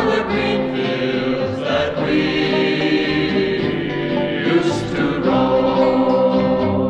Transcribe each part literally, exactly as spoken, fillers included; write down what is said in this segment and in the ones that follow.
on the green fields that we used to roam.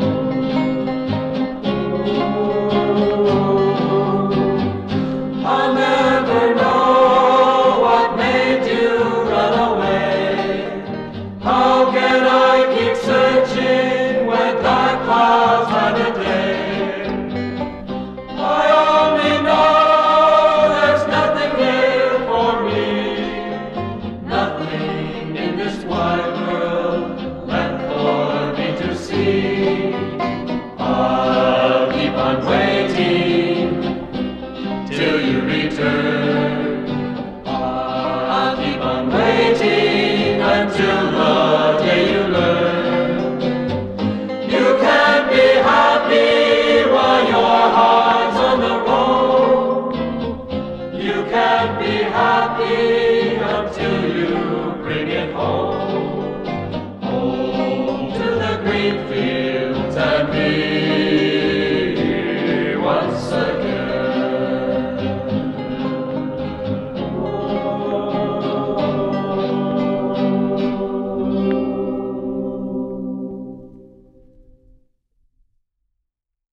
I'll never know what made you run away. How can I keep searching when dark clouds hide the day? I only know there's nothing there for me, nothing in this wide world left for me to see. I'll keep on waiting till you return. I'll keep on waiting until the day you learn. You can't be happy while your heart's on the road. You can't be happy until you bring it home. Home to the green fields.